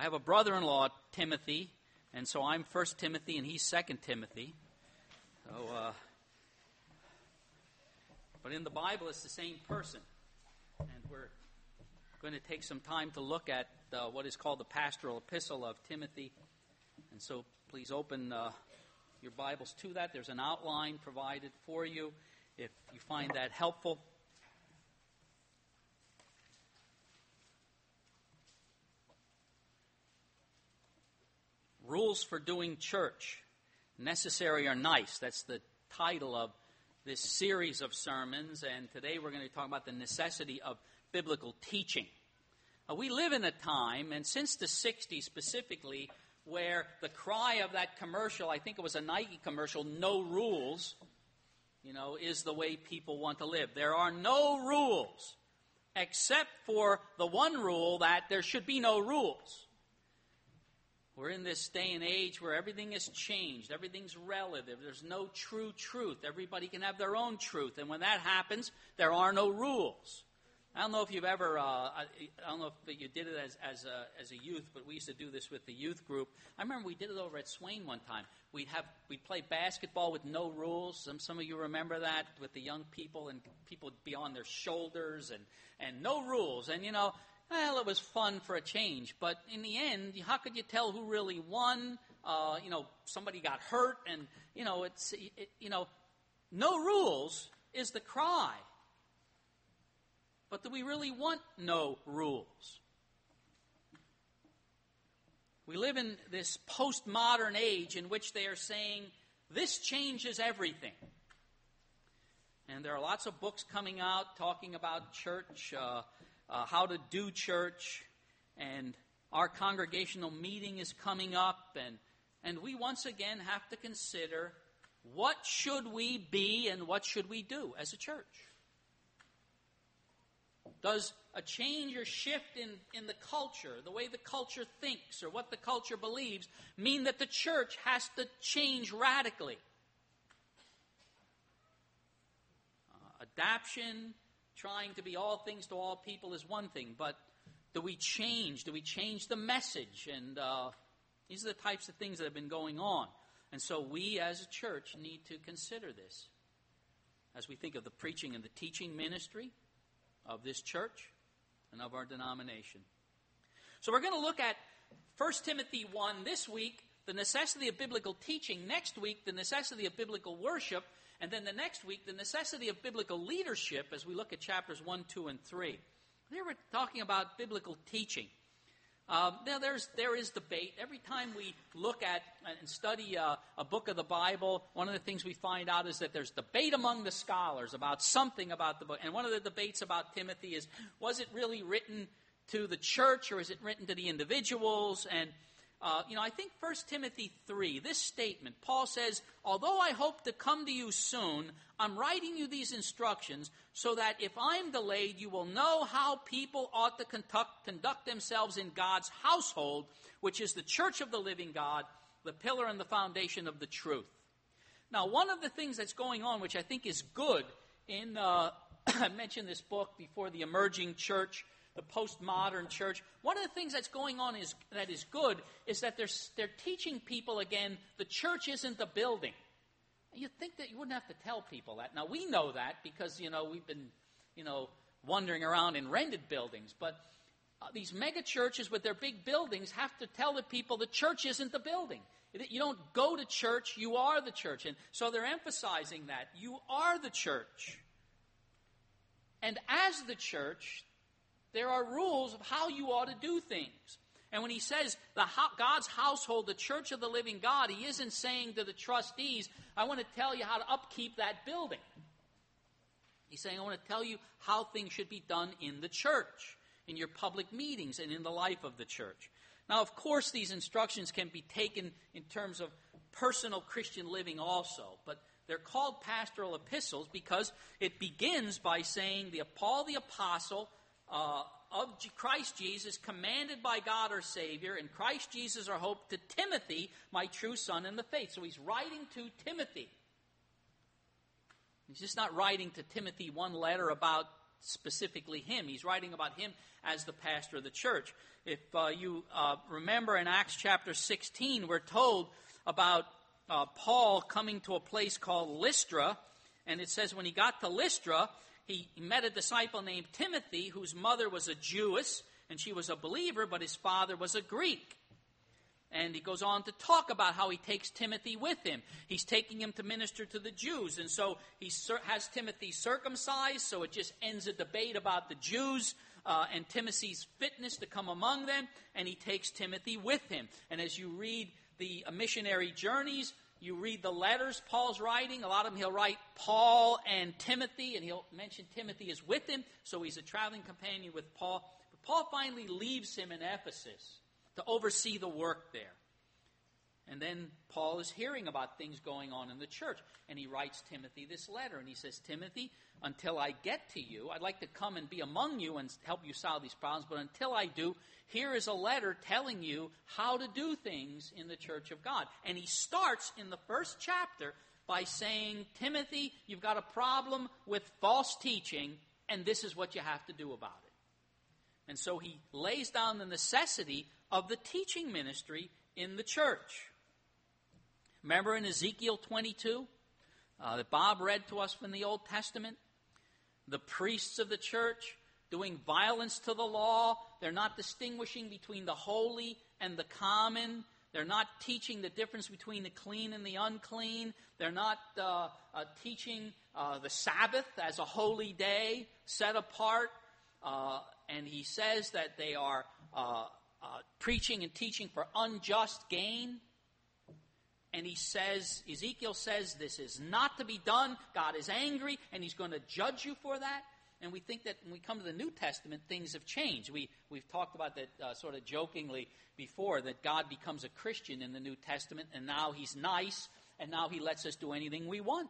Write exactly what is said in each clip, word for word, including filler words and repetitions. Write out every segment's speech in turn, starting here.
I have a brother-in-law, Timothy, and so I'm First Timothy and he's Second Timothy. So, uh, but in the Bible, it's the same person. And we're going to take some time to look at uh, what is called the pastoral epistle of Timothy. And so please open uh, your Bibles to that. There's an outline provided for you if you find that helpful. Rules for doing church, necessary or nice. That's the title of this series of sermons, and today we're going to talk about the necessity of biblical teaching. Uh, we live in a time, and since the sixties specifically, where the cry of that commercial, I think it was a Nike commercial, no rules, you know, is the way people want to live. There are no rules, except for the one rule that there should be no rules. We're in this day and age where everything has changed. Everything's relative. There's no true truth. Everybody can have their own truth. And when that happens, there are no rules. I don't know if you've ever, uh, I don't know if you did it as, as, a, as a youth, but we used to do this with the youth group. I remember we did it over at Swain one time. We'd have, we'd play basketball with no rules. Some, some of you remember that with the young people, and people would be on their shoulders and, and no rules. And, you know, well, it was fun for a change, but in the end, how could you tell who really won? Uh, you know, somebody got hurt, and, you know, it's, it, you know, no rules is the cry. But do we really want no rules? We live in this postmodern age in which they are saying, this changes everything. And there are lots of books coming out talking about church, uh, uh, how to do church, and our congregational meeting is coming up, and, and we once again have to consider what should we be and what should we do as a church. Does a change or shift in, in the culture, the way the culture thinks or what the culture believes, mean that the church has to change radically? Uh, adaption, trying to be all things to all people is one thing, but do we change? Do we change the message? And uh, these are the types of things that have been going on. And so we as a church need to consider this as we think of the preaching and the teaching ministry of this church and of our denomination. So we're going to look at First Timothy one this week, the necessity of biblical teaching. Next week, the necessity of biblical worship. And then the next week, the necessity of biblical leadership as we look at chapters one, two, and three. Here we're talking about biblical teaching. Uh, now, there's, there is debate. Every time we look at and study uh, a book of the Bible, one of the things we find out is that there's debate among the scholars about something about the book. And one of the debates about Timothy is, was it really written to the church or is it written to the individuals? And, uh, you know, I think First Timothy three, this statement, Paul says, although I hope to come to you soon, I'm writing you these instructions so that if I'm delayed, you will know how people ought to conduct, conduct themselves in God's household, which is the church of the living God, the pillar and the foundation of the truth. Now, one of the things that's going on, which I think is good in, uh, I mentioned this book before, The Emerging Church, the postmodern church. One of the things that's going on is that is good is that they're, they're teaching people again, the church isn't a building. You'd think that you wouldn't have to tell people that. Now, we know that because, you know, we've been, you know, wandering around in rented buildings. But uh, these mega churches with their big buildings have to tell the people the church isn't the building. You don't go to church, you are the church. And so they're emphasizing that. You are the church. And as the church, there are rules of how you ought to do things. And when he says the God's household, the church of the living God, he isn't saying to the trustees, I want to tell you how to upkeep that building. He's saying, I want to tell you how things should be done in the church, in your public meetings, and in the life of the church. Now, of course, these instructions can be taken in terms of personal Christian living also, but they're called pastoral epistles because it begins by saying the Paul the Apostle uh, of Christ Jesus, commanded by God our Savior, and Christ Jesus our hope, to Timothy, my true son in the faith. So he's writing to Timothy. He's just not writing to Timothy one letter about specifically him. He's writing about him as the pastor of the church. If uh, you uh, remember in Acts chapter sixteen, we're told about uh, Paul coming to a place called Lystra, and it says when he got to Lystra, he met a disciple named Timothy, whose mother was a Jewess, and she was a believer, but his father was a Greek. And he goes on to talk about how he takes Timothy with him. He's taking him to minister to the Jews. And so he has Timothy circumcised, so it just ends a debate about the Jews uh, and Timothy's fitness to come among them. And he takes Timothy with him. And as you read the missionary journeys, you read the letters Paul's writing. A lot of them he'll write Paul and Timothy, and he'll mention Timothy is with him. So he's a traveling companion with Paul. But Paul finally leaves him in Ephesus to oversee the work there. And then Paul is hearing about things going on in the church. And he writes Timothy this letter. And he says, Timothy, until I get to you, I'd like to come and be among you and help you solve these problems. But until I do, here is a letter telling you how to do things in the church of God. And he starts in the first chapter by saying, Timothy, you've got a problem with false teaching, and this is what you have to do about it. And so he lays down the necessity of the teaching ministry in the church. Remember in Ezekiel twenty-two uh, that Bob read to us from the Old Testament? The priests of the church doing violence to the law. They're not distinguishing between the holy and the common. They're not teaching the difference between the clean and the unclean. They're not uh, uh, teaching uh, the Sabbath as a holy day set apart. Uh, and he says that they are uh, uh, preaching and teaching for unjust gain. And he says, Ezekiel says, this is not to be done. God is angry, and he's going to judge you for that. And we think that when we come to the New Testament, things have changed. We, we've talked about that uh, sort of jokingly before, that God becomes a Christian in the New Testament, and now he's nice, and now he lets us do anything we want.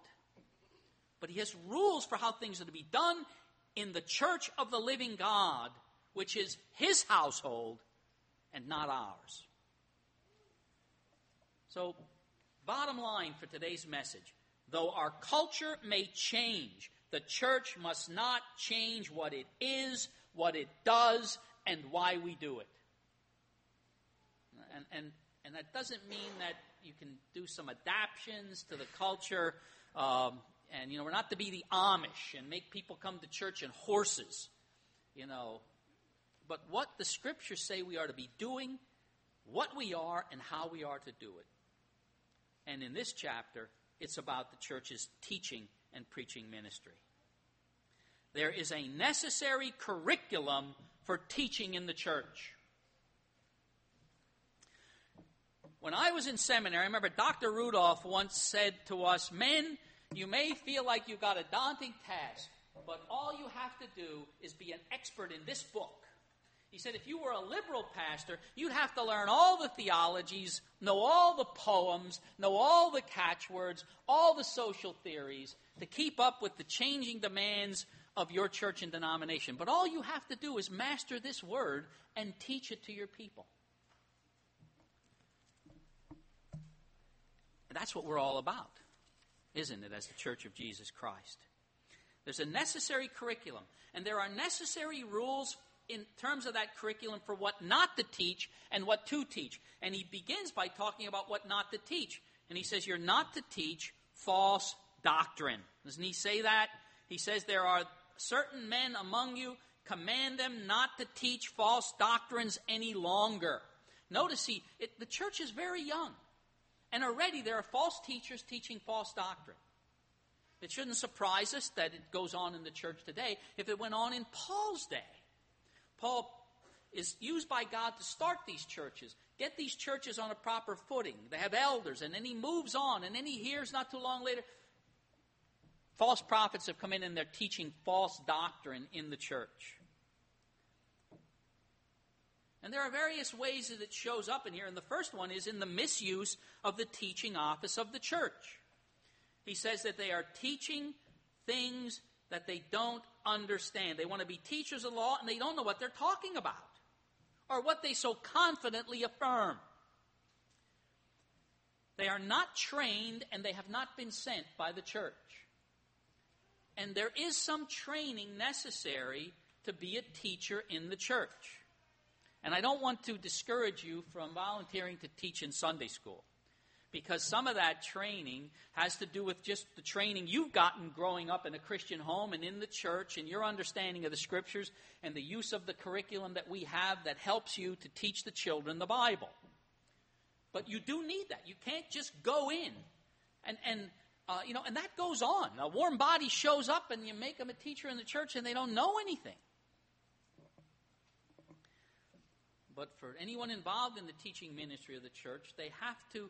But he has rules for how things are to be done in the church of the living God, which is his household and not ours. So, bottom line for today's message, though our culture may change, the church must not change what it is, what it does, and why we do it. And, and, and that doesn't mean that you can do some adaptions to the culture. Um, and, you know, we're not to be the Amish and make people come to church in horses, you know. But what the Scriptures say we are to be doing, what we are, and how we are to do it. And in this chapter, it's about the church's teaching and preaching ministry. There is a necessary curriculum for teaching in the church. When I was in seminary, I remember Doctor Rudolph once said to us, men, you may feel like you've got a daunting task, but all you have to do is be an expert in this book. He said if you were a liberal pastor, you'd have to learn all the theologies, know all the poems, know all the catchwords, all the social theories to keep up with the changing demands of your church and denomination. But all you have to do is master this word and teach it to your people. And that's what we're all about, isn't it, as the Church of Jesus Christ? There's a necessary curriculum, and there are necessary rules in terms of that curriculum for what not to teach and what to teach. And he begins by talking about what not to teach. And he says, you're not to teach false doctrine. Doesn't he say that? He says there are certain men among you, command them not to teach false doctrines any longer. Notice he, it, the church is very young. And already there are false teachers teaching false doctrine. It shouldn't surprise us that it goes on in the church today if it went on in Paul's day. Paul is used by God to start these churches, get these churches on a proper footing. They have elders, and then he moves on, and then he hears not too long later, false prophets have come in and they're teaching false doctrine in the church. And there are various ways that it shows up in here, and the first one is in the misuse of the teaching office of the church. He says that they are teaching things that they don't understand. They want to be teachers of the law, and they don't know what they're talking about or what they so confidently affirm. They are not trained, and they have not been sent by the church. And there is some training necessary to be a teacher in the church. And I don't want to discourage you from volunteering to teach in Sunday school, because some of that training has to do with just the training you've gotten growing up in a Christian home and in the church, and your understanding of the Scriptures and the use of the curriculum that we have that helps you to teach the children the Bible. But you do need that. You can't just go in and, and uh, you know, and that goes on. A warm body shows up and you make them a teacher in the church and they don't know anything. But for anyone involved in the teaching ministry of the church, they have to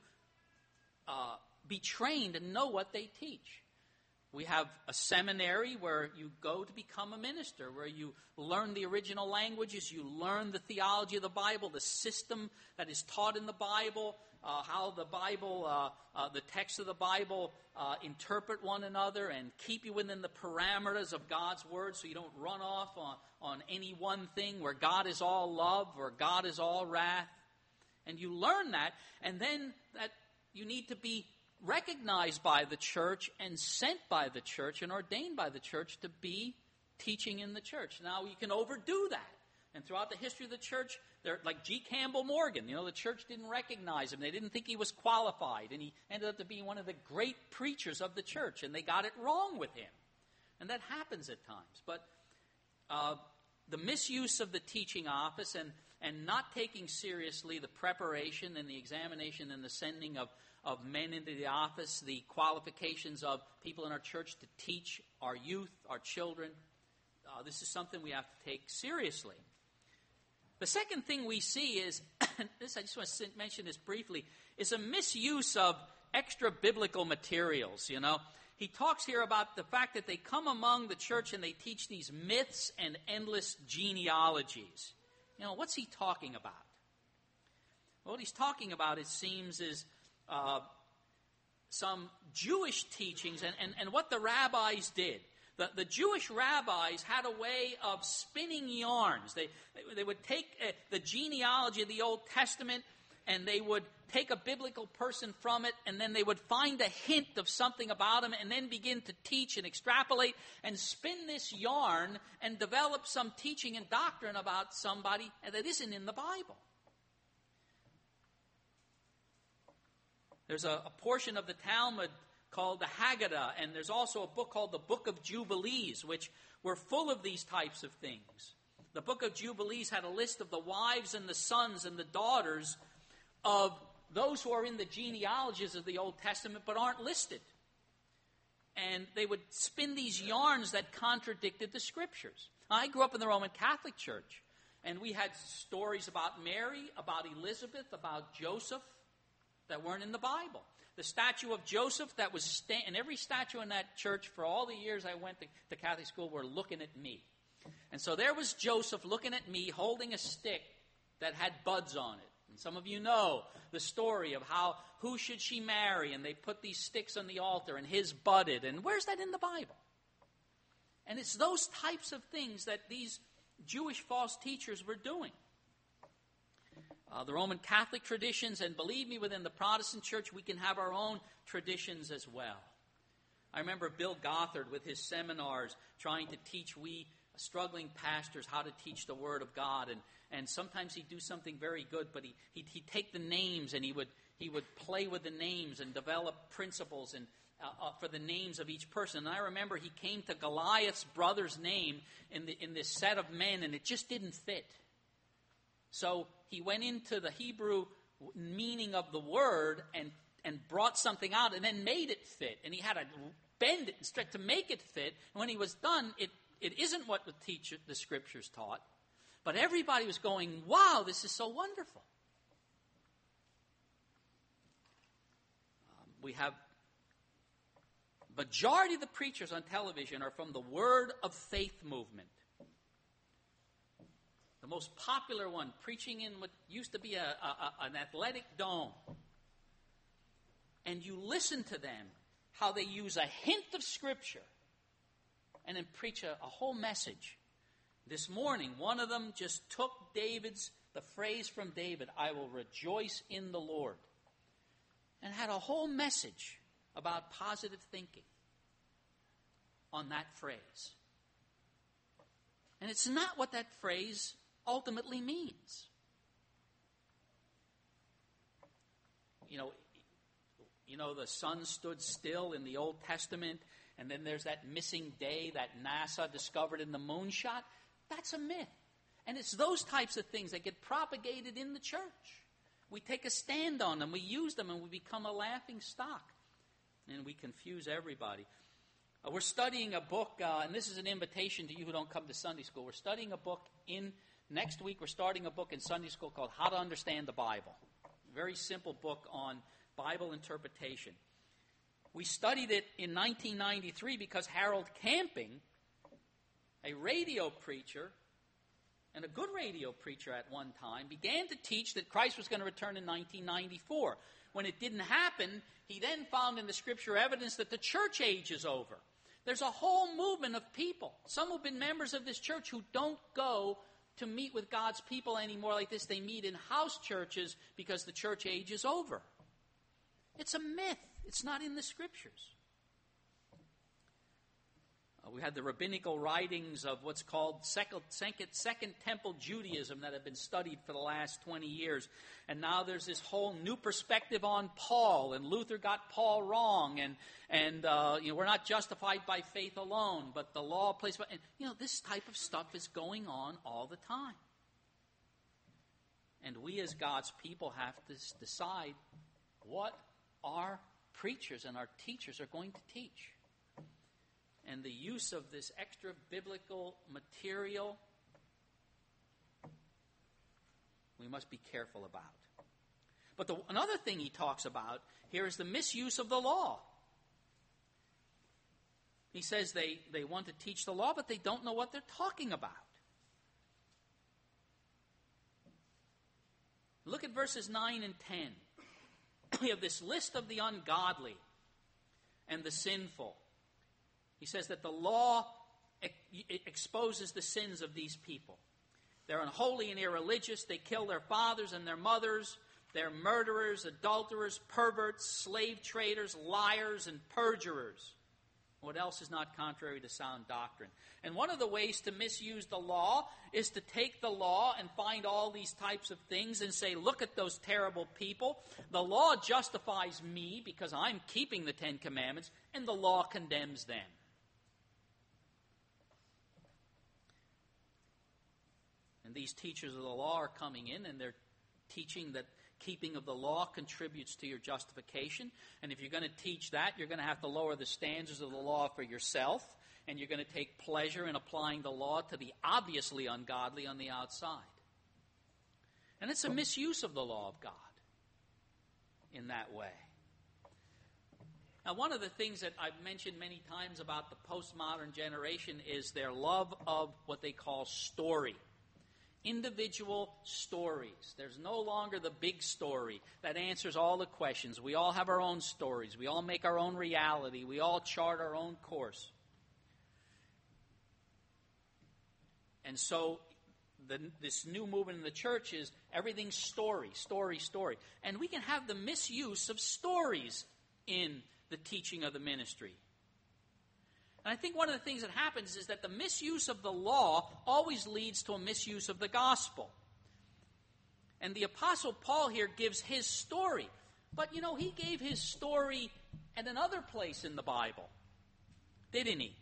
uh, be trained and know what they teach. We have a seminary where you go to become a minister, where you learn the original languages, you learn the theology of the Bible, the system that is taught in the Bible, uh, how the Bible, uh, uh, the text of the Bible uh, interpret one another and keep you within the parameters of God's Word so you don't run off on, on any one thing where God is all love or God is all wrath. And you learn that, and then that you need to be recognized by the church and sent by the church and ordained by the church to be teaching in the church. Now, you can overdo that. And throughout the history of the church, they're like G. Campbell Morgan. You know, the church didn't recognize him. They didn't think he was qualified. And he ended up to be one of the great preachers of the church. And they got it wrong with him. And that happens at times. But uh, the misuse of the teaching office and, and not taking seriously the preparation and the examination and the sending of of men into the office, the qualifications of people in our church to teach our youth, our children. Uh, this is something we have to take seriously. The second thing we see is, this I just want to mention this briefly, is a misuse of extra biblical materials, you know. He talks here about the fact that they come among the church and they teach these myths and endless genealogies. You know, what's he talking about? What he's talking about, it seems, is Uh, some Jewish teachings and, and, and what the rabbis did. The, the Jewish rabbis had a way of spinning yarns. They, they, they would take uh, the genealogy of the Old Testament and they would take a biblical person from it and then they would find a hint of something about him and then begin to teach and extrapolate and spin this yarn and develop some teaching and doctrine about somebody that isn't in the Bible. There's a, a portion of the Talmud called the Haggadah, and there's also a book called the Book of Jubilees, which were full of these types of things. The Book of Jubilees had a list of the wives and the sons and the daughters of those who are in the genealogies of the Old Testament but aren't listed. And they would spin these yarns that contradicted the Scriptures. I grew up in the Roman Catholic Church, and we had stories about Mary, about Elizabeth, about Joseph, that weren't in the Bible. The statue of Joseph that was, sta- and every statue in that church for all the years I went to, to Catholic school were looking at me. And so there was Joseph looking at me holding a stick that had buds on it. And some of you know the story of how, who should she marry? And they put these sticks on the altar and his budded. And where's that in the Bible? And it's those types of things that these Jewish false teachers were doing. Uh, the Roman Catholic traditions, and believe me, within the Protestant church, we can have our own traditions as well. I remember Bill Gothard with his seminars trying to teach we struggling pastors how to teach the Word of God. And, and sometimes he'd do something very good, but he, he'd, he'd take the names and he would, he would play with the names and develop principles and uh, uh, for the names of each person. And I remember he came to Goliath's brother's name in, the, in this set of men, and it just didn't fit. So he went into the Hebrew meaning of the word and, and brought something out and then made it fit. And he had to bend it and stretch to make it fit. And when he was done, it, it isn't what the teacher, the Scriptures taught. But everybody was going, wow, this is so wonderful. Um, we have, majority of the preachers on television are from the Word of Faith movement. The most popular one, preaching in what used to be a, a, an athletic dome. And you listen to them, how they use a hint of Scripture and then preach a, a whole message. This morning, one of them just took David's, the phrase from David, I will rejoice in the Lord, and had a whole message about positive thinking. on that phrase. And it's not what that phrase ultimately means. You know, you know, the sun stood still in the Old Testament, and then there's that missing day that NASA discovered in the moonshot. That's a myth. And it's those types of things that get propagated in the church. We take a stand on them, we use them, and we become a laughing stock. And we confuse everybody. Uh, we're studying a book, uh, and this is an invitation to you who don't come to Sunday school. We're studying a book in, next week we're starting a book in Sunday school called How to Understand the Bible. A very simple book on Bible interpretation. We studied it in nineteen ninety-three because Harold Camping, a radio preacher, and a good radio preacher at one time, began to teach that Christ was going to return in nineteen ninety-four. When it didn't happen, he then found in the Scripture evidence that the church age is over. There's a whole movement of people, some who've been members of this church, who don't go to meet with God's people anymore like this. They meet in house churches because the church age is over. It's a myth. It's not in the Scriptures. Uh, we had the rabbinical writings of what's called second, second, second Temple Judaism that have been studied for the last twenty years. And now there's this whole new perspective on Paul, and Luther got Paul wrong, and, and uh, you know, we're not justified by faith alone, but the law plays... And, you know, this type of stuff is going on all the time. And we as God's people have to decide what our preachers and our teachers are going to teach. And the use of this extra biblical material, we must be careful about. But the, another thing he talks about here is the misuse of the law. He says they, they want to teach the law, but they don't know what they're talking about. Look at verses nine and ten. We have this list of the ungodly and the sinful. He says that the law ex- exposes the sins of these people. They're unholy and irreligious. They kill their fathers and their mothers. They're murderers, adulterers, perverts, slave traders, liars, and perjurers. What else is not contrary to sound doctrine? And one of the ways to misuse the law is to take the law and find all these types of things and say, look at those terrible people. The law justifies me because I'm keeping the Ten Commandments, and the law condemns them. And these teachers of the law are coming in, and they're teaching that keeping of the law contributes to your justification. And if you're going to teach that, you're going to have to lower the standards of the law for yourself, and you're going to take pleasure in applying the law to the obviously ungodly on the outside. And it's a misuse of the law of God in that way. Now, one of the things that I've mentioned many times about the postmodern generation is their love of what they call story. Individual stories. There's no longer the big story that answers all the questions. We all have our own stories. We all make our own reality. We all chart our own course. And so the, this new movement in the church is everything's story, story, story. And we can have the misuse of stories in the teaching of the ministry. And I think one of the things that happens is that the misuse of the law always leads to a misuse of the gospel. And the Apostle Paul here gives his story. But, you know, he gave his story at another place in the Bible, didn't he?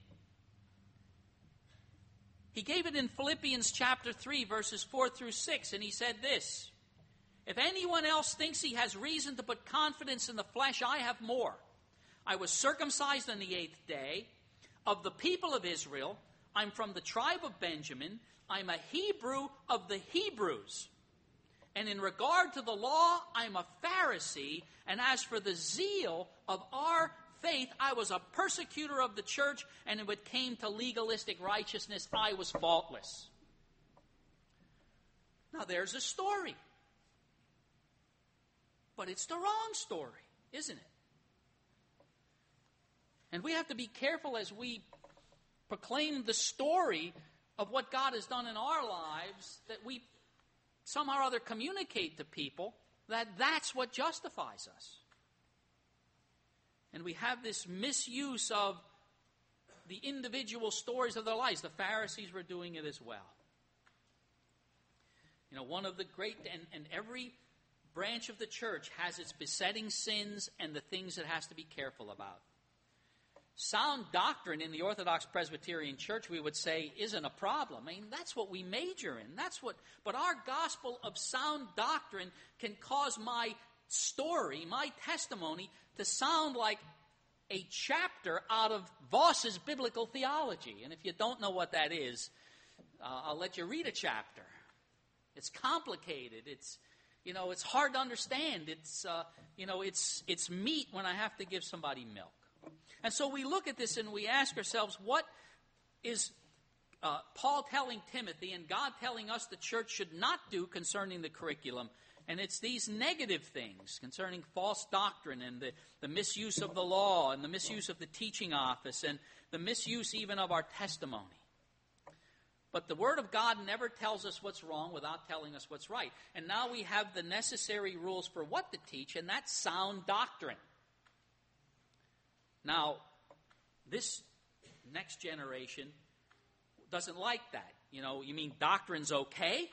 He gave it in Philippians chapter three, verses four through six, and he said this: if anyone else thinks he has reason to put confidence in the flesh, I have more. I was circumcised on the eighth day. Of the people of Israel, I'm from the tribe of Benjamin. I'm a Hebrew of the Hebrews. And in regard to the law, I'm a Pharisee. And as for the zeal of our faith, I was a persecutor of the church. And when it came to legalistic righteousness, I was faultless. Now there's a story. But it's the wrong story, isn't it? And we have to be careful as we proclaim the story of what God has done in our lives, that we somehow or other communicate to people that that's what justifies us. And we have this misuse of the individual stories of their lives. The Pharisees were doing it as well. You know, one of the great, and, and every branch of the church has its besetting sins and the things it has to be careful about. Sound doctrine in the Orthodox Presbyterian Church, we would say, isn't a problem. I mean, that's what we major in. That's what. But our gospel of sound doctrine can cause my story, my testimony, to sound like a chapter out of Voss's biblical theology. And if you don't know what that is, uh, I'll let you read a chapter. It's complicated. It's, you know, it's hard to understand. It's, uh, you know, it's it's meat when I have to give somebody milk. And so we look at this and we ask ourselves, what is uh, Paul telling Timothy and God telling us the church should not do concerning the curriculum? And it's these negative things concerning false doctrine and the, the misuse of the law and the misuse of the teaching office and the misuse even of our testimony. But the Word of God never tells us what's wrong without telling us what's right. And now we have the necessary rules for what to teach, and that's sound doctrine. Now, this next generation doesn't like that. You know, you mean doctrine's okay?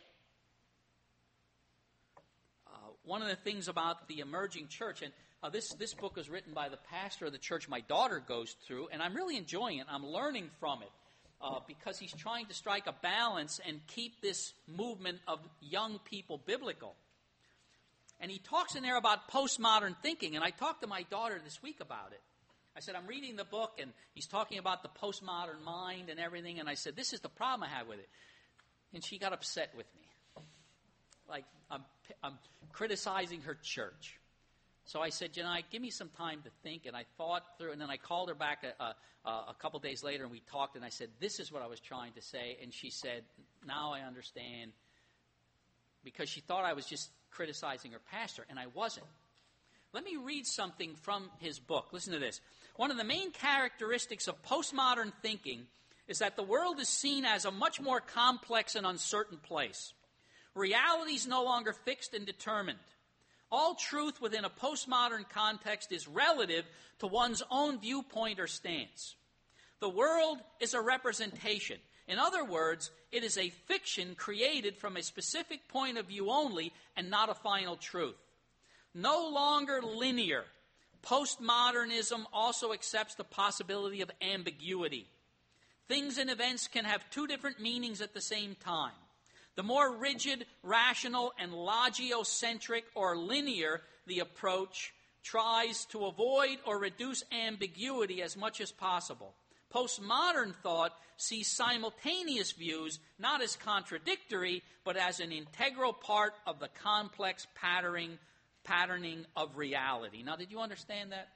Uh, one of the things about the emerging church, and uh, this, this book was written by the pastor of the church my daughter goes through, and I'm really enjoying it. I'm learning from it. Uh, because he's trying to strike a balance and keep this movement of young people biblical. And he talks in there about postmodern thinking, and I talked to my daughter this week about it. I said, I'm reading the book, and he's talking about the postmodern mind and everything, and I said, this is the problem I have with it. And she got upset with me. Like, I'm, I'm criticizing her church. So I said, Janai, give me some time to think, and I thought through, and then I called her back a, a, a couple days later, and we talked, and I said, this is what I was trying to say, and she said, now I understand, because she thought I was just criticizing her pastor, and I wasn't. Let me read something from his book. Listen to this. One of the main characteristics of postmodern thinking is that the world is seen as a much more complex and uncertain place. Reality is no longer fixed and determined. All truth within a postmodern context is relative to one's own viewpoint or stance. The world is a representation. In other words, it is a fiction created from a specific point of view only and not a final truth. No longer linear, postmodernism also accepts the possibility of ambiguity. Things and events can have two different meanings at the same time. The more rigid, rational, and logiocentric or linear the approach tries to avoid or reduce ambiguity as much as possible. Postmodern thought sees simultaneous views not as contradictory, but as an integral part of the complex patterning, patterning of reality. Now, did you understand that?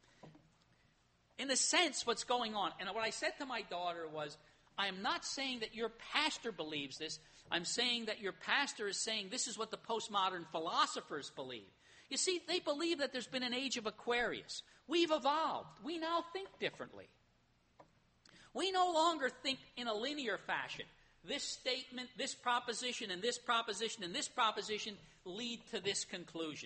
In a sense, what's going on, and what I said to my daughter was, I am not saying that your pastor believes this. I'm saying that your pastor is saying this is what the postmodern philosophers believe. You see, they believe that there's been an age of Aquarius. We've evolved. We now think differently. We no longer think in a linear fashion. This statement, this proposition, and this proposition, and this proposition lead to this conclusion.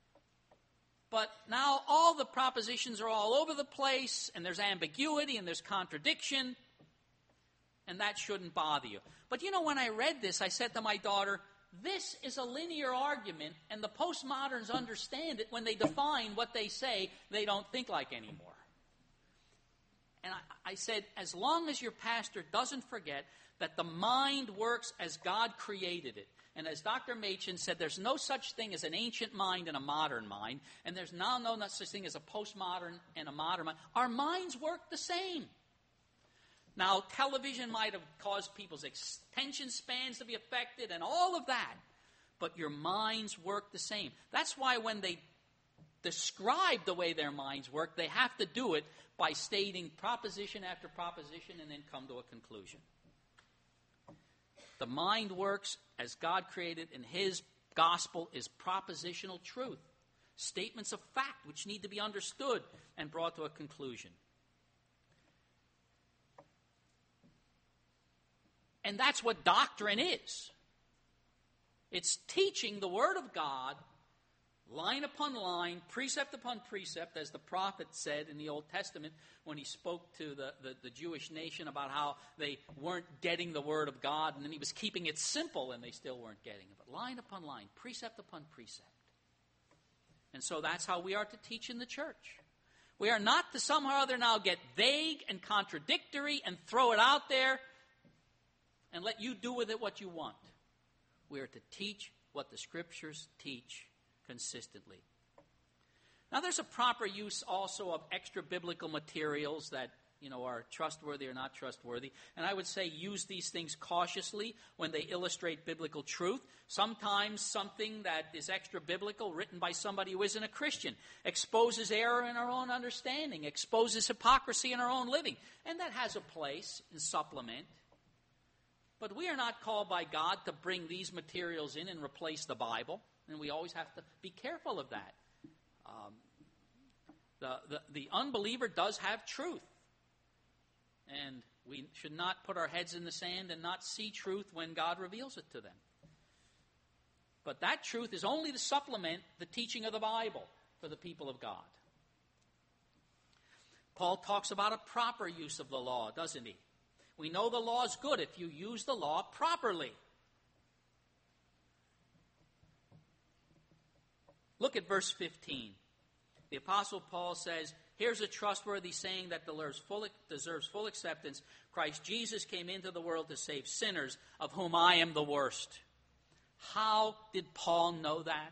But now all the propositions are all over the place, and there's ambiguity, and there's contradiction, and that shouldn't bother you. But you know, when I read this, I said to my daughter, this is a linear argument, and the postmoderns understand it when they define what they say they don't think like anymore. And I, I said, as long as your pastor doesn't forget that the mind works as God created it, and as Doctor Machen said, there's no such thing as an ancient mind and a modern mind, and there's now no such thing as a postmodern and a modern mind. Our minds work the same. Now, television might have caused people's attention spans to be affected and all of that, but your minds work the same. That's why when they describe the way their minds work, they have to do it by stating proposition after proposition and then come to a conclusion. The mind works as God created, and His gospel is propositional truth, statements of fact which need to be understood and brought to a conclusion. And that's what doctrine is. It's teaching the Word of God line upon line, precept upon precept, as the prophet said in the Old Testament when he spoke to the, the, the Jewish nation about how they weren't getting the word of God, and then he was keeping it simple and they still weren't getting it. But line upon line, precept upon precept. And so that's how we are to teach in the church. We are not to somehow or other now get vague and contradictory and throw it out there and let you do with it what you want. We are to teach what the Scriptures teach consistently. Now, there's a proper use also of extra biblical materials that, you know, are trustworthy or not trustworthy. And I would say use these things cautiously when they illustrate biblical truth. Sometimes something that is extra biblical, written by somebody who isn't a Christian, exposes error in our own understanding, exposes hypocrisy in our own living. And that has a place in supplement. But we are not called by God to bring these materials in and replace the Bible. And we always have to be careful of that. Um, the, the, the unbeliever does have truth. And we should not put our heads in the sand and not see truth when God reveals it to them. But that truth is only to supplement the teaching of the Bible for the people of God. Paul talks about a proper use of the law, doesn't he? We know the law is good if you use the law properly. Look at verse fifteen. The Apostle Paul says, here's a trustworthy saying that deserves full, deserves full acceptance. Christ Jesus came into the world to save sinners, of whom I am the worst. How did Paul know that?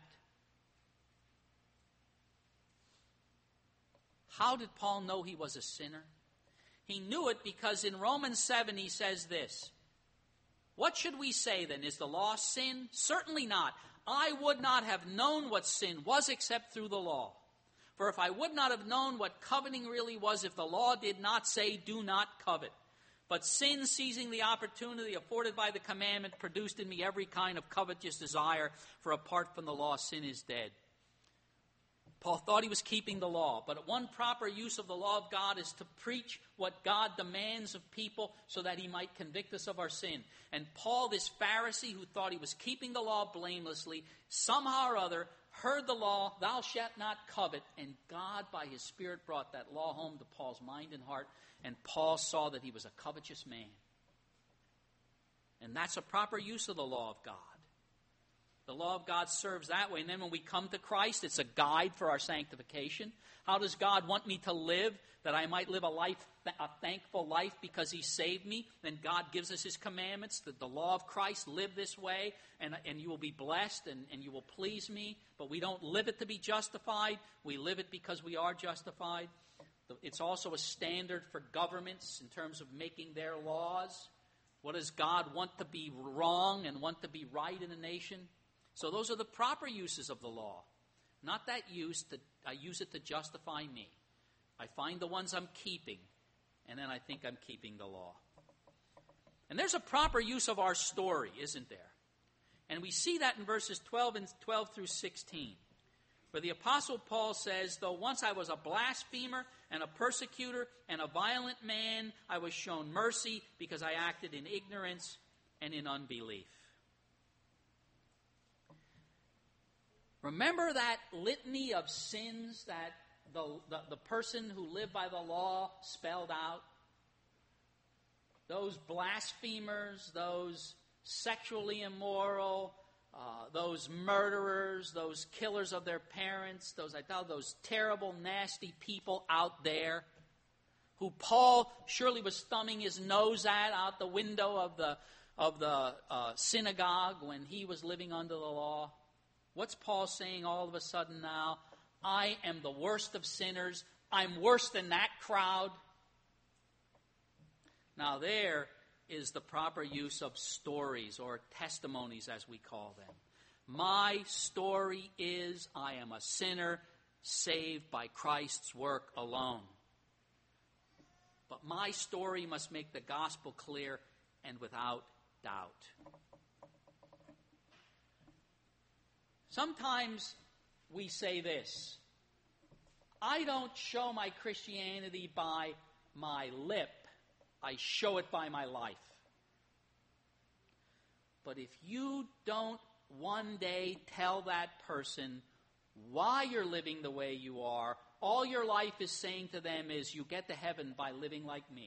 How did Paul know he was a sinner? He knew it because in Romans seven he says this. What should we say then? Is the law sin? Certainly not. I would not have known what sin was except through the law. For if I would not have known what coveting really was if the law did not say, do not covet. But sin, seizing the opportunity afforded by the commandment, produced in me every kind of covetous desire, for apart from the law, sin is dead. Paul thought he was keeping the law, but one proper use of the law of God is to preach what God demands of people so that he might convict us of our sin. And Paul, this Pharisee who thought he was keeping the law blamelessly, somehow or other heard the law, thou shalt not covet, and God by his Spirit brought that law home to Paul's mind and heart, and Paul saw that he was a covetous man. And that's a proper use of the law of God. The law of God serves that way. And then when we come to Christ, it's a guide for our sanctification. How does God want me to live? That I might live a life, a thankful life because he saved me. Then God gives us his commandments, that the law of Christ, live this way, and, and you will be blessed and, and you will please me. But we don't live it to be justified. We live it because we are justified. It's also a standard for governments in terms of making their laws. What does God want to be wrong and want to be right in a nation? So those are the proper uses of the law. Not that use to, I use it to justify me. I find the ones I'm keeping, and then I think I'm keeping the law. And there's a proper use of our story, isn't there? And we see that in verses twelve and twelve through sixteen, where the Apostle Paul says, though once I was a blasphemer and a persecutor and a violent man, I was shown mercy because I acted in ignorance and in unbelief. Remember that litany of sins that the, the, the person who lived by the law spelled out? Those blasphemers, those sexually immoral, uh, those murderers, those killers of their parents, those, I thought, those terrible, nasty people out there who Paul surely was thumbing his nose at out the window of the, of the uh, synagogue when he was living under the law. What's Paul saying all of a sudden now? I am the worst of sinners. I'm worse than that crowd. Now there is the proper use of stories or testimonies as we call them. My story is I am a sinner saved by Christ's work alone. But my story must make the gospel clear and without doubt. Sometimes we say this, I don't show my Christianity by my lip, I show it by my life. But if you don't one day tell that person why you're living the way you are. All your life is saying to them is, you get to heaven by living like me.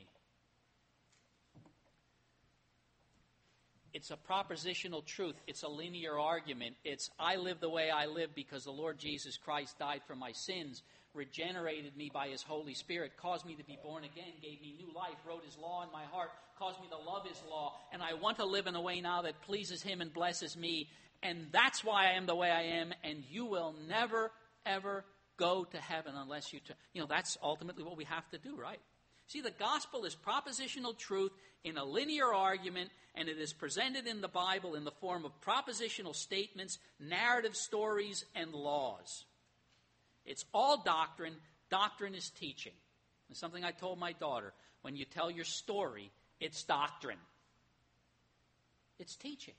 It's a propositional truth. It's a linear argument. It's, I live the way I live because the Lord Jesus Christ died for my sins, regenerated me by His Holy Spirit, caused me to be born again, gave me new life, wrote His law in my heart, caused me to love His law, and I want to live in a way now that pleases Him and blesses me, and that's why I am the way I am, and you will never, ever go to heaven unless you... T- you know, that's ultimately what we have to do, right? See, the gospel is propositional truth in a linear argument, and it is presented in the Bible in the form of propositional statements, narrative stories, and laws. It's all doctrine. Doctrine is teaching. It's something I told my daughter. When you tell your story, it's doctrine. It's teaching.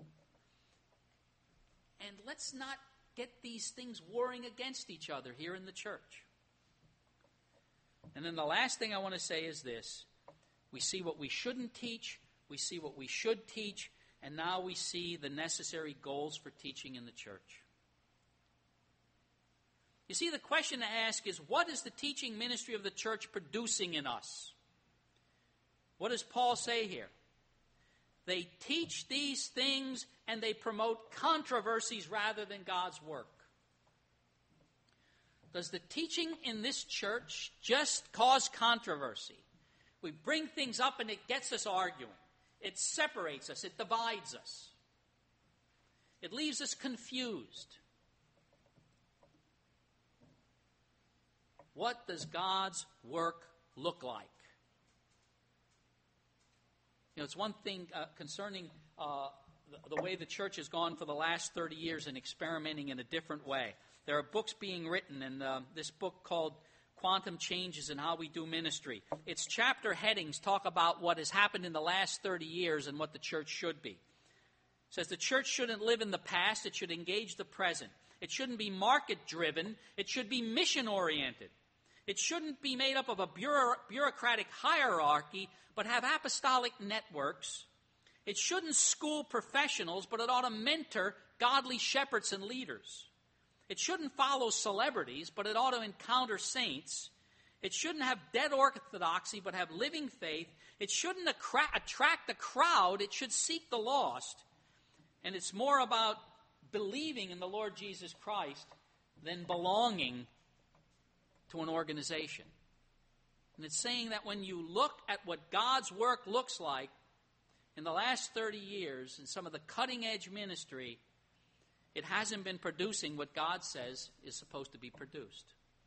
And let's not get these things warring against each other here in the church. And then the last thing I want to say is this. We see what we shouldn't teach, we see what we should teach, and now we see the necessary goals for teaching in the church. You see, the question to ask is, what is the teaching ministry of the church producing in us? What does Paul say here? They teach these things and they promote controversies rather than God's work. Does the teaching in this church just cause controversy? We bring things up and it gets us arguing. It separates us. It divides us. It leaves us confused. What does God's work look like? You know, it's one thing uh, concerning uh, the, the way the church has gone for the last thirty years in experimenting in a different way. There are books being written, and uh, this book called Quantum Changes in How We Do Ministry. Its chapter headings talk about what has happened in the last thirty years and what the church should be. It says the church shouldn't live in the past, it should engage the present. It shouldn't be market-driven, it should be mission-oriented. It shouldn't be made up of a bureau- bureaucratic hierarchy, but have apostolic networks. It shouldn't school professionals, but it ought to mentor godly shepherds and leaders. It shouldn't follow celebrities, but it ought to encounter saints. It shouldn't have dead orthodoxy, but have living faith. It shouldn't attract the crowd, it should seek the lost. And it's more about believing in the Lord Jesus Christ than belonging to an organization. And it's saying that when you look at what God's work looks like in the last thirty years in some of the cutting-edge ministry, it hasn't been producing what God says is supposed to be produced.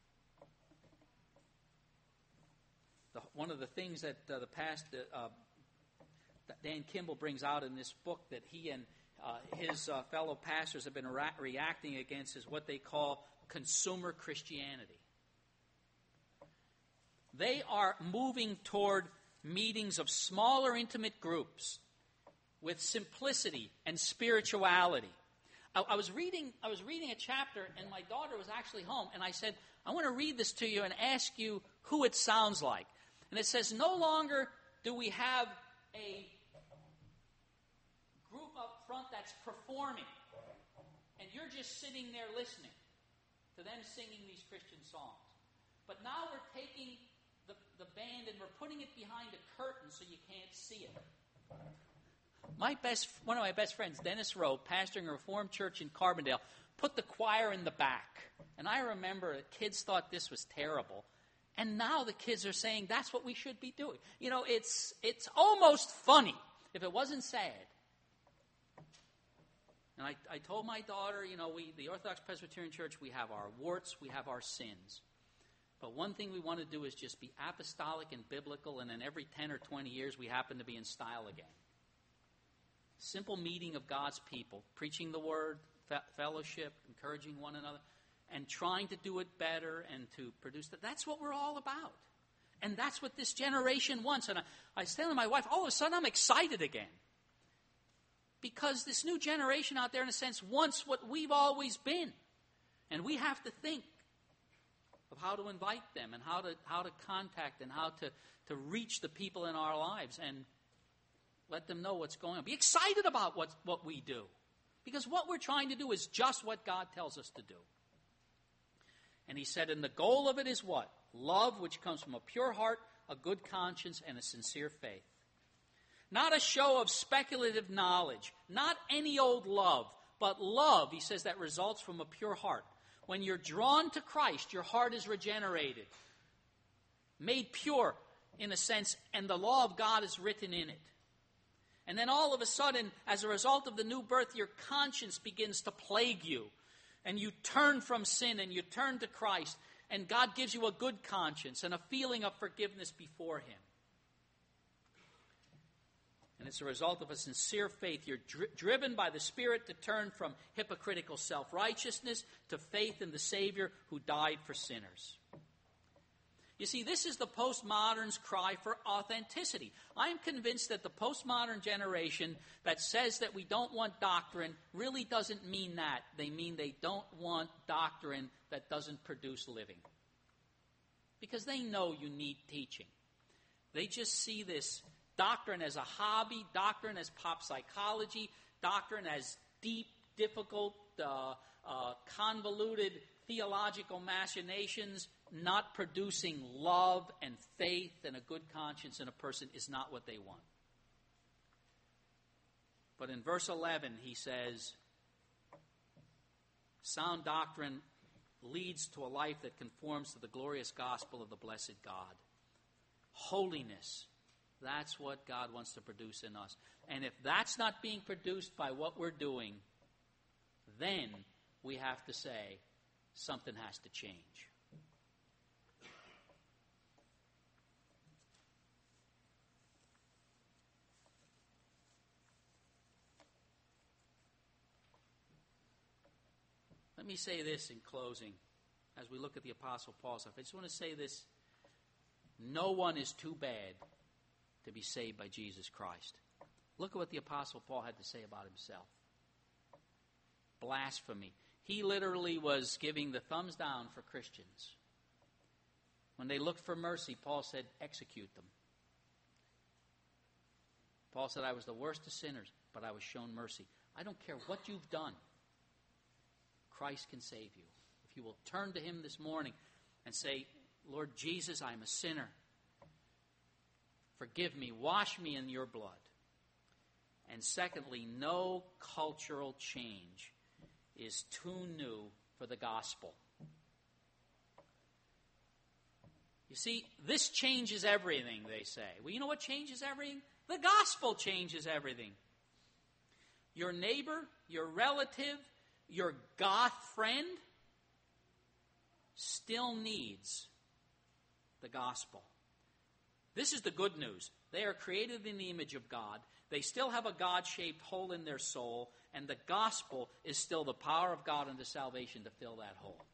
The, one of the things that uh, the past uh, that Dan Kimball brings out in this book that he and uh, his uh, fellow pastors have been ra- reacting against is what they call consumer Christianity. They are moving toward meetings of smaller, intimate groups with simplicity and spirituality. I, I was reading I was reading a chapter, and my daughter was actually home, and I said, I want to read this to you and ask you who it sounds like. And it says, no longer do we have a group up front that's performing, and you're just sitting there listening to them singing these Christian songs. But now we're taking the, the band and we're putting it behind a curtain so you can't see it. My best, one of my best friends, Dennis Rowe, pastoring a Reformed church in Carbondale, put the choir in the back. And I remember the kids thought this was terrible. And now the kids are saying that's what we should be doing. You know, it's it's almost funny if it wasn't sad. And I, I told my daughter, you know, we the Orthodox Presbyterian Church, we have our warts, we have our sins. But one thing we want to do is just be apostolic and biblical, and then every ten or twenty years we happen to be in style again. Simple meeting of God's people, preaching the word, fe- fellowship, encouraging one another, and trying to do it better and to produce that. That's what we're all about. And that's what this generation wants. And I, I was telling my wife, all of a sudden I'm excited again. Because this new generation out there, in a sense, wants what we've always been. And we have to think of how to invite them and how to how to contact and how to, to reach the people in our lives and let them know what's going on. Be excited about what, what we do. Because what we're trying to do is just what God tells us to do. And he said, and the goal of it is what? Love, which comes from a pure heart, a good conscience, and a sincere faith. Not a show of speculative knowledge, not any old love, but love, he says, that results from a pure heart. When you're drawn to Christ, your heart is regenerated, made pure in a sense, and the law of God is written in it. And then all of a sudden, as a result of the new birth, your conscience begins to plague you. And you turn from sin and you turn to Christ. And God gives you a good conscience and a feeling of forgiveness before Him. And it's a result of a sincere faith. You're dri- driven by the Spirit to turn from hypocritical self-righteousness to faith in the Savior who died for sinners. You see, this is the postmodern's cry for authenticity. I'm convinced that the postmodern generation that says that we don't want doctrine really doesn't mean that. They mean they don't want doctrine that doesn't produce living. Because they know you need teaching. They just see this doctrine as a hobby, doctrine as pop psychology, doctrine as deep, difficult, uh, uh, convoluted theological machinations. Not producing love and faith and a good conscience in a person is not what they want. But in verse eleven, he says, sound doctrine leads to a life that conforms to the glorious gospel of the blessed God. Holiness, that's what God wants to produce in us. And if that's not being produced by what we're doing, then we have to say something has to change. Let me say this in closing as we look at the Apostle Paul's life. I just want to say this. No one is too bad to be saved by Jesus Christ. Look at what the Apostle Paul had to say about himself. Blasphemy. He literally was giving the thumbs down for Christians. When they looked for mercy, Paul said, execute them. Paul said, I was the worst of sinners, but I was shown mercy. I don't care what you've done. Christ can save you. If you will turn to Him this morning and say, Lord Jesus, I am a sinner. Forgive me. Wash me in your blood. And secondly, no cultural change is too new for the gospel. You see, this changes everything, they say. Well, you know what changes everything? The gospel changes everything. Your neighbor, your relative, your goth friend still needs the gospel. This is the good news. They are created in the image of God. They still have a God-shaped hole in their soul, and the gospel is still the power of God unto salvation to fill that hole.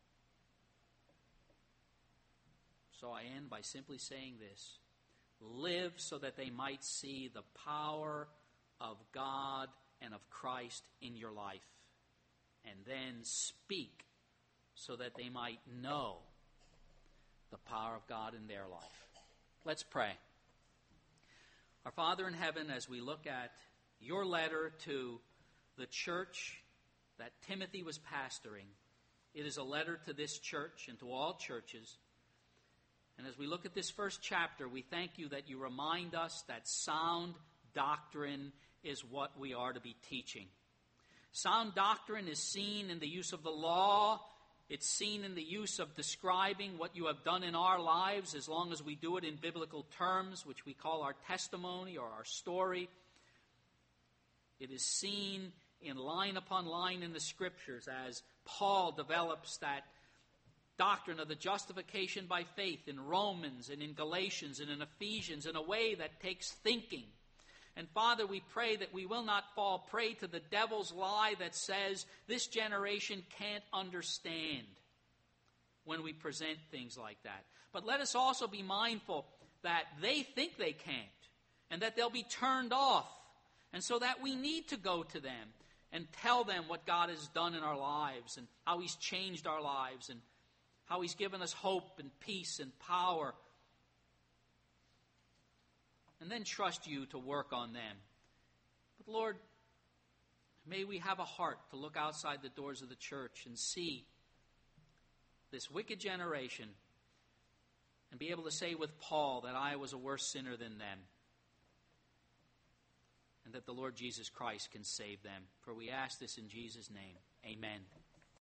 So I end by simply saying this. Live so that they might see the power of God and of Christ in your life. And then speak so that they might know the power of God in their life. Let's pray. Our Father in heaven, as we look at your letter to the church that Timothy was pastoring, it is a letter to this church and to all churches. And as we look at this first chapter, we thank you that you remind us that sound doctrine is what we are to be teaching. Sound doctrine is seen in the use of the law. It's seen in the use of describing what you have done in our lives, as long as we do it in biblical terms, which we call our testimony or our story. It is seen in line upon line in the Scriptures as Paul develops that doctrine of the justification by faith in Romans and in Galatians and in Ephesians in a way that takes thinking. And Father, we pray that we will not fall prey to the devil's lie that says this generation can't understand when we present things like that. But let us also be mindful that they think they can't and that they'll be turned off. And so that we need to go to them and tell them what God has done in our lives and how He's changed our lives and how He's given us hope and peace and power. And then trust you to work on them. But Lord, may we have a heart to look outside the doors of the church and see this wicked generation and be able to say with Paul that I was a worse sinner than them, and that the Lord Jesus Christ can save them. For we ask this in Jesus' name. Amen.